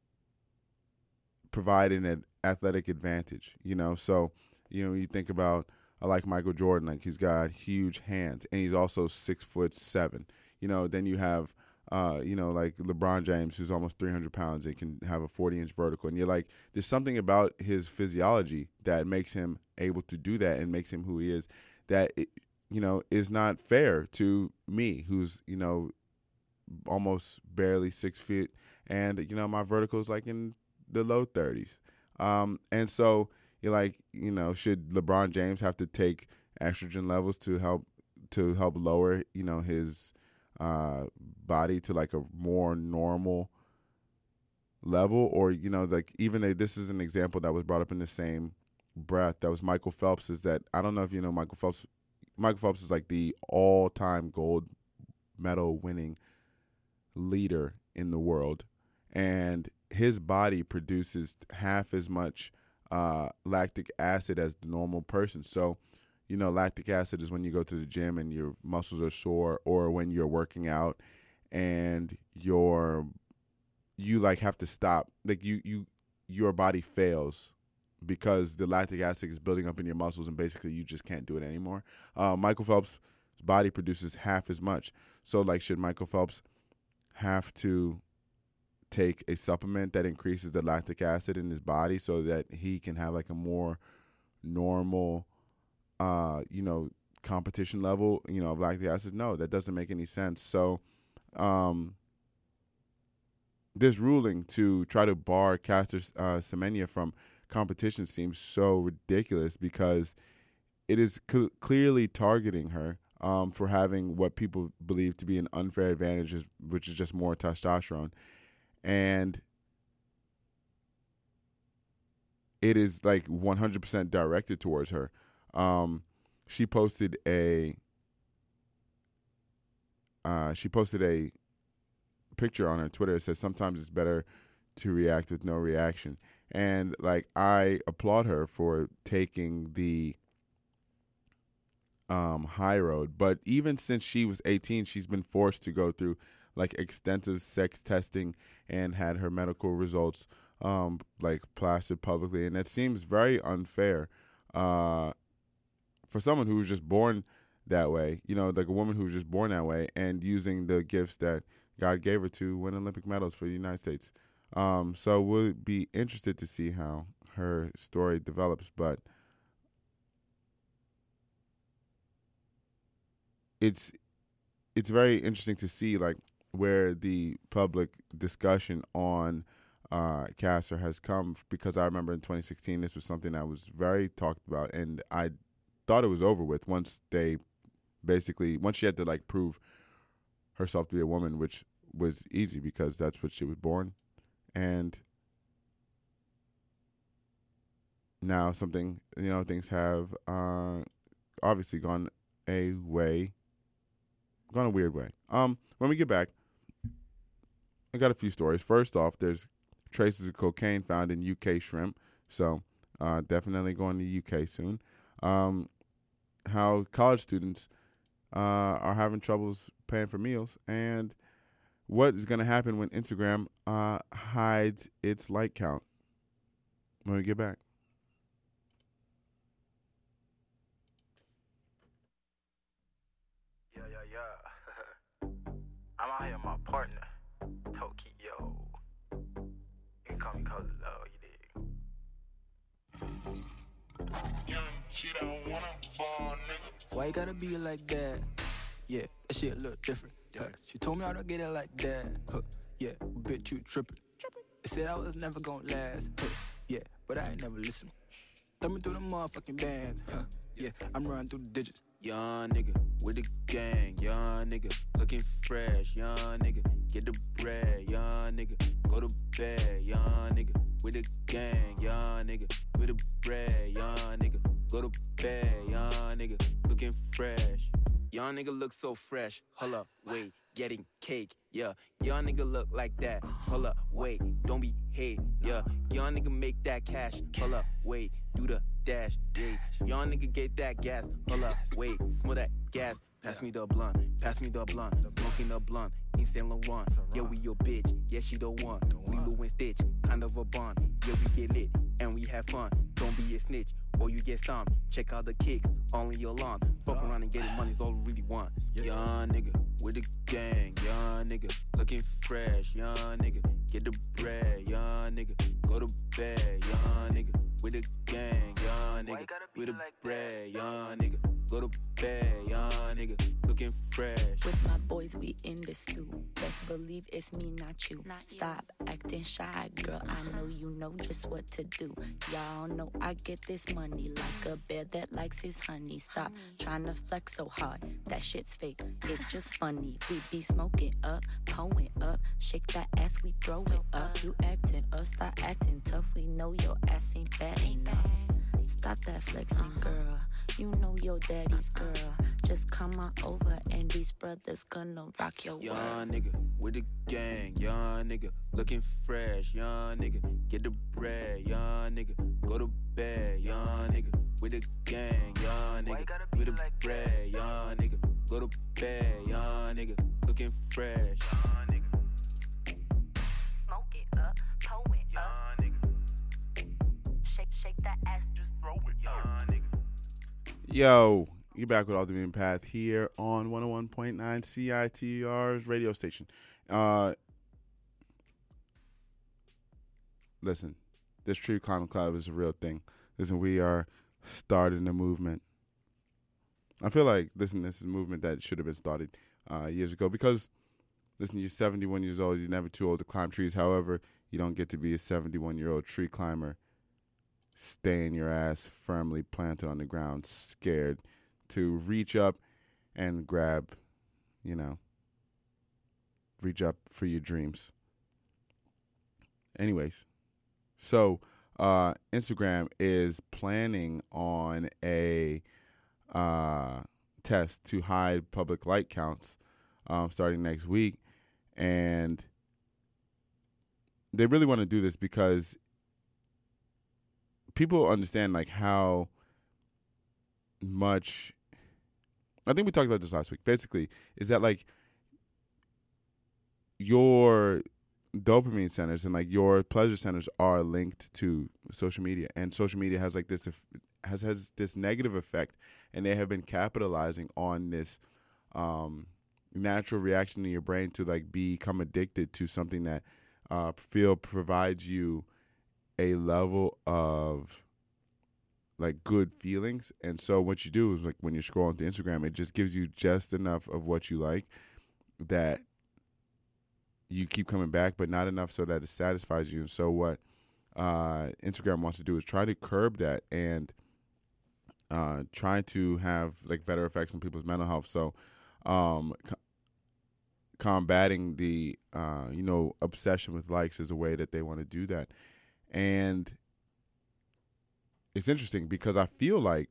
provide an athletic advantage, you know. So, you know, you think about uh, like Michael Jordan, like, he's got huge hands, and he's also six foot seven. You know, then you have, uh, you know, like LeBron James, who's almost three hundred pounds, and can have a forty inch vertical. And you're like, there's something about his physiology that makes him able to do that and makes him who he is, that it, you know, is not fair to me, who's, you know, almost barely six feet, and, you know, my vertical is like in the low thirties. Um, and so you're like, you know, should LeBron James have to take estrogen levels to help to help lower, you know, his uh, body to like a more normal level? Or, you know, like even a, this is an example that was brought up in the same breath. That was Michael Phelps. Is that, I don't know if you know Michael Phelps. Michael Phelps is like the all-time gold medal winning leader in the world, and his body produces half as much uh, lactic acid as the normal person. So, you know, lactic acid is when you go to the gym and your muscles are sore, or when you're working out and your you like have to stop, like you you your body fails because the lactic acid is building up in your muscles, and basically you just can't do it anymore. Uh, Michael Phelps' body produces half as much. So, like, should Michael Phelps have to take a supplement that increases the lactic acid in his body so that he can have like a more normal, uh, you know, competition level, you know, of lactic acid? No, that doesn't make any sense. So, um, this ruling to try to bar Caster uh, Semenya from competition seems so ridiculous, because it is cl- clearly targeting her um, for having what people believe to be an unfair advantage, which is just more testosterone. And it is like one hundred percent directed towards her. Um, she posted a uh, she posted a picture on her Twitter. It says, sometimes it's better to react with no reaction. And like, I applaud her for taking the um, high road. But even since she was eighteen, she's been forced to go through like extensive sex testing and had her medical results um, like plastered publicly. And it seems very unfair uh, for someone who was just born that way, you know, like a woman who was just born that way and using the gifts that God gave her to win Olympic medals for the United States. Um, so we'll be interested to see how her story develops, but it's it's very interesting to see like where the public discussion on uh, Caster has come, because I remember in twenty sixteen this was something that was very talked about, and I thought it was over with once they basically once she had to like prove herself to be a woman, which was easy because that's what she was born. And now something, you know, things have uh, obviously gone a way, gone a weird way. Um, when we get back, I got a few stories. First off, there's traces of cocaine found in U K shrimp, so uh, definitely going to U K soon. Um, how college students uh, are having troubles paying for meals, and what is going to happen when Instagram uh, hides its like count when we get back.
Yeah, yeah, yeah. I'm out here with my partner, Tokyo. You can call me Cozy though, you dig?
Young shit, I don't wanna ball, nigga.
Why you gotta be like that? Yeah, that shit look different. Huh. She told me I don't get it like that. Huh. Yeah, bitch, you trippin'. They said I was never gonna last. Huh. Yeah, but I ain't never listen. Throw me through the motherfucking bands. Huh. Yeah, I'm running through the digits.
Young nigga with the gang, young nigga looking fresh, young nigga get the bread, young nigga go to bed, young nigga with the gang, young nigga with the bread, young nigga go to bed, young nigga looking fresh. Young nigga look so fresh, hold up, wait, getting cake, yeah. Young nigga look like that, hold up, wait, don't be hate, yeah. Young nigga make that cash, hold up, wait, do the dash, yeah. Young nigga get that gas, hold up, wait, smell that gas. Pass me the blunt, pass me the blunt, smoking the blunt, in Saint Laurent. Yeah, we your bitch, yeah, she the one. We Lou and Stitch, kind of a bond. Yeah, we get lit, and we have fun. Don't be a snitch, or you get stomped. Check out the kicks, only your lawn. Fuck around and getting money's all we really want. Young nigga with the gang, young nigga looking fresh, young nigga get the bread, young nigga go to bed, young nigga with the gang, young nigga with the bread, young nigga go to bed, young nigga, looking fresh.
With my boys, we in the stew. Best believe it's me, not you. Not Stop acting shy, girl. I know you know just what to do. Y'all know I get this money like a bear that likes his honey. Stop trying to flex so hard. That shit's fake. It's just funny. We be smoking up, pulling up. Shake that ass, we throw it up. You acting up, start acting tough. We know your ass ain't bad enough. Stop that flexing, girl. You know your daddy's girl. Just come on over and these brothers gonna rock your world.
Young nigga with the gang, young nigga looking fresh, young nigga get the bread, young nigga go to bed, young nigga with the gang, young nigga with the bread, young nigga go to bed, young nigga looking fresh, young nigga
Smoke it up, pull it
young
up.
nigga
Shake, shake that ass, just throw it,
young nigga.
Yo, you back with Off the Beaten Path here on one oh one point nine C I T R's radio station. Uh, listen, this Tree Climbing Club is a real thing. Listen, we are starting a movement. I feel like, listen, this is a movement that should have been started uh, years ago because, listen, you're seventy-one years old. You're never too old to climb trees. However, you don't get to be a seventy-one-year-old tree climber staying your ass firmly planted on the ground, scared to reach up and grab, you know, reach up for your dreams. Anyways, so uh, Instagram is planning on a uh, test to hide public like counts um, starting next week. And they really want to do this because people understand like how much, I think we talked about this last week, basically, is that like your dopamine centers and like your pleasure centers are linked to social media, and social media has like this, has, has this negative effect, and they have been capitalizing on this um, natural reaction in your brain to like become addicted to something that uh, feel provides you a level of like good feelings. And so what you do is like when you're scrolling through Instagram, it just gives you just enough of what you like that you keep coming back, but not enough so that it satisfies you. And so what uh, Instagram wants to do is try to curb that and uh, try to have like better effects on people's mental health. So um, co- combating the, uh, you know, obsession with likes is a way that they want to do that. And it's interesting because I feel like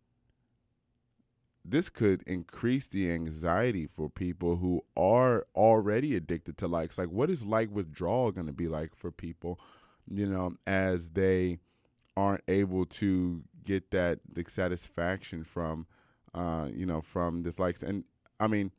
this could increase the anxiety for people who are already addicted to likes. Like, what is like withdrawal going to be like for people, you know, as they aren't able to get that the satisfaction from, uh, you know, from this likes. And I mean,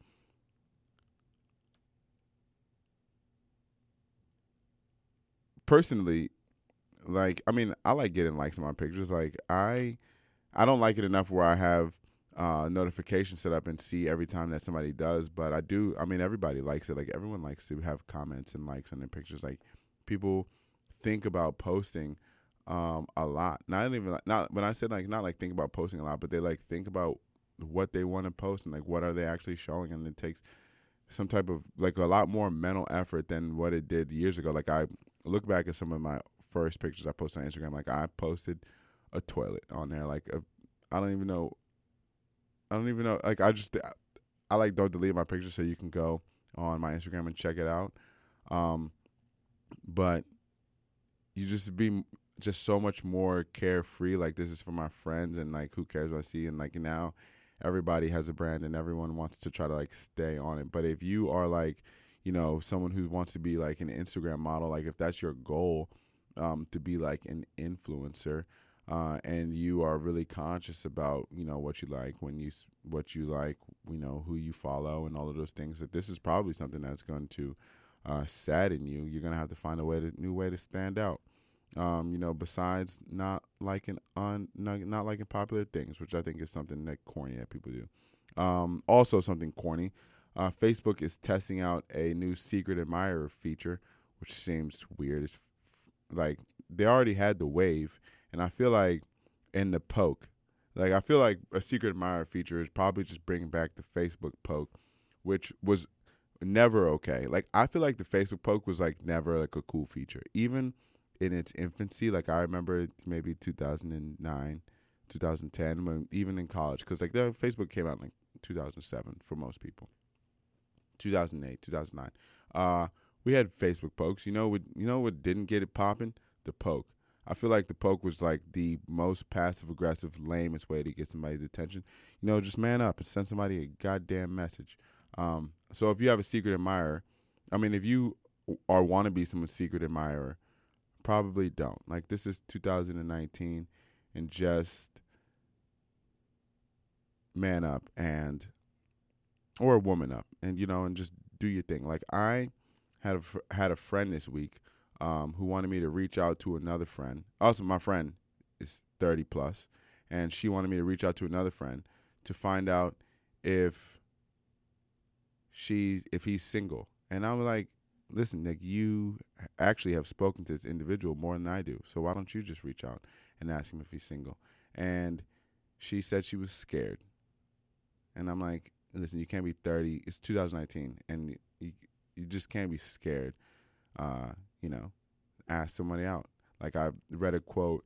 personally, like, I mean, I like getting likes on my pictures. Like, I, I don't like it enough where I have uh, notifications set up and see every time that somebody does. But I do. I mean, everybody likes it. Like, everyone likes to have comments and likes on their pictures. Like, people think about posting um, a lot. Not even like, not when I said like not like think about posting a lot, but they like think about what they want to post and like what are they actually showing, and it takes some type of like a lot more mental effort than what it did years ago. Like, I look back at some of my first pictures I posted on Instagram. Like, I posted a toilet on there. Like, a, I don't even know. I don't even know. Like, I just, I, I like don't delete my pictures so you can go on my Instagram and check it out. Um, but you just be just so much more carefree. Like, this is for my friends, and like, who cares what I see? And like, now everybody has a brand and everyone wants to try to like stay on it. But if you are like, you know, someone who wants to be like an Instagram model, like if that's your goal, um, to be like an influencer, uh, and you are really conscious about, you know, what you like, when you, what you like, you know, who you follow and all of those things, that this is probably something that's going to uh, sadden you. You're going to have to find a way to, new way to stand out. Um, you know, besides not liking un, not, not liking popular things, which I think is something that corny that people do. Um, also something corny. Uh, Facebook is testing out a new secret admirer feature, which seems weird. It's like they already had the wave, and I feel like in the poke, Like, I feel like a secret admirer feature is probably just bringing back the Facebook poke, which was never okay. Like, I feel like the Facebook poke was, like, never, like, a cool feature. Even in its infancy, like, I remember maybe two thousand nine, two thousand ten, when even in college, because, like, the Facebook came out in, like, two thousand seven for most people. two thousand eight, two thousand nine. Uh, we had Facebook pokes. You know what, you know what didn't get it popping? The poke. I feel like the poke was like the most passive-aggressive, lamest way to get somebody's attention. You know, just man up and send somebody a goddamn message. Um, so if you have a secret admirer, I mean, if you or want to be someone's secret admirer, probably don't. Like, this is two thousand nineteen, and just man up and, or a woman up, and, you know, and just do your thing. Like, I had a, fr- had a friend this week Um, who wanted me to reach out to another friend. Also, my friend is thirty plus, and she wanted me to reach out to another friend to find out if she if he's single. And I'm like, listen, Nick, you actually have spoken to this individual more than I do, so why don't you just reach out and ask him if he's single? And she said she was scared. And I'm like, listen, you can't be thirty. It's two thousand nineteen, and you, you just can't be scared. Uh, you know, ask somebody out. Like, I read a quote.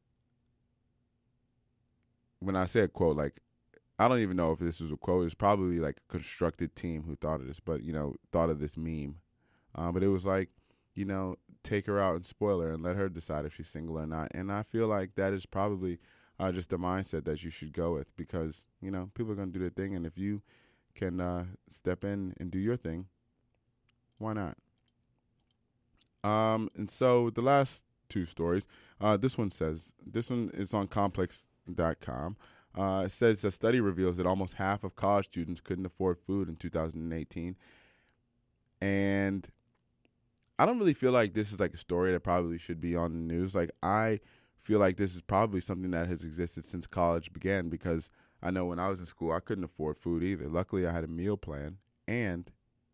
When I say a quote, like, I don't even know if this was a quote. It's probably like a constructed team who thought of this, but, you know, thought of this meme. Um, but it was like, you know, take her out and spoil her and let her decide if she's single or not. And I feel like that is probably uh, just the mindset that you should go with, because, you know, people are going to do their thing. And if you can uh, step in and do your thing, why not? Um, and so the last two stories, uh, this one says, this one is on complex dot com. Uh, it says a study reveals that almost half of college students couldn't afford food in two thousand eighteen. And I don't really feel like this is like a story that probably should be on the news. Like, I feel like this is probably something that has existed since college began, because I know when I was in school, I couldn't afford food either. Luckily, I had a meal plan, and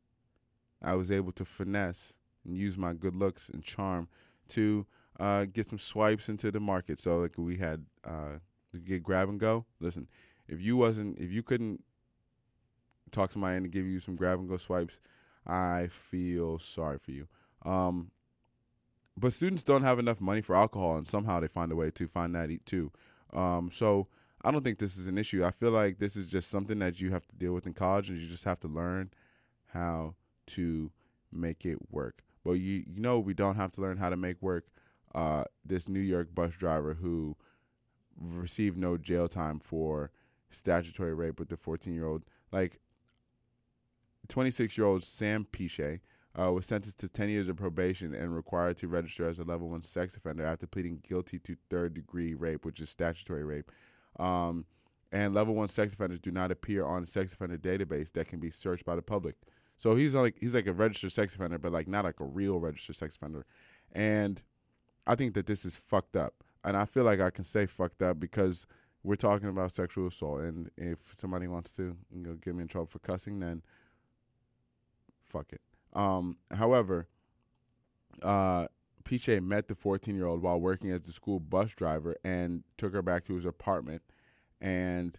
I was able to finesse and use my good looks and charm to uh, get some swipes into the market. So, like, we had uh, to get grab and go. Listen, if you wasn't, if you couldn't talk to somebody and give you some grab and go swipes, I feel sorry for you. Um, but students don't have enough money for alcohol, and somehow they find a way to find that eat too. Um, so I don't think this is an issue. I feel like this is just something that you have to deal with in college, and you just have to learn how to make it work. But you you know we don't have to learn how to make work. Uh, this New York bus driver who received no jail time for statutory rape with the fourteen-year-old, like twenty-six-year-old Sam Piche, uh, was sentenced to ten years of probation and required to register as a level one sex offender after pleading guilty to third-degree rape, which is statutory rape. Um, and level one sex offenders do not appear on a sex offender database that can be searched by the public. So he's like he's like a registered sex offender, but like not like a real registered sex offender. And I think that this is fucked up. And I feel like I can say fucked up because we're talking about sexual assault. And if somebody wants to, you know, get me in trouble for cussing, then fuck it. Um, however, uh, Piche met the fourteen-year-old while working as the school bus driver and took her back to his apartment and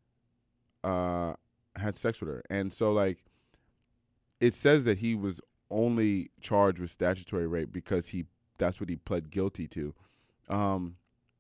uh, had sex with her. And so, like, it says that he was only charged with statutory rape because he that's what he pled guilty to. Um,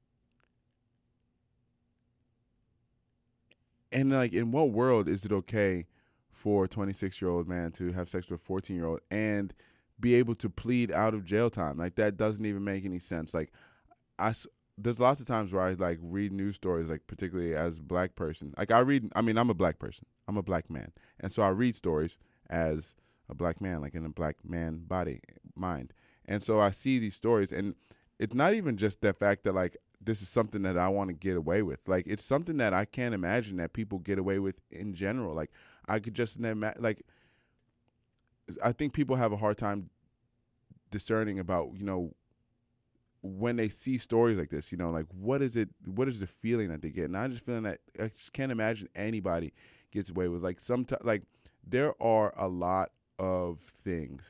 and, like, in what world is it okay for a twenty-six-year-old man to have sex with a fourteen-year-old and be able to plead out of jail time? Like, that doesn't even make any sense. Like, I, there's lots of times where I, like, read news stories, like, particularly as a black person. Like, I read, I mean, I'm a black person. I'm a black man. And so I read stories as a black man, like in a black man body, mind. And so I see these stories, and it's not even just the fact that, like, this is something that I want to get away with. Like, it's something that I can't imagine that people get away with in general. Like, I could just imagine, like, I think people have a hard time discerning about, you know, when they see stories like this, you know, like, what is it, what is the feeling that they get? And I just feeling that I just can't imagine anybody gets away with, like, sometimes, like, there are a lot of things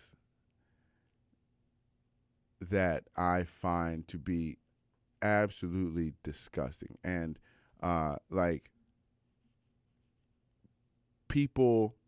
that I find to be absolutely disgusting. And uh, like people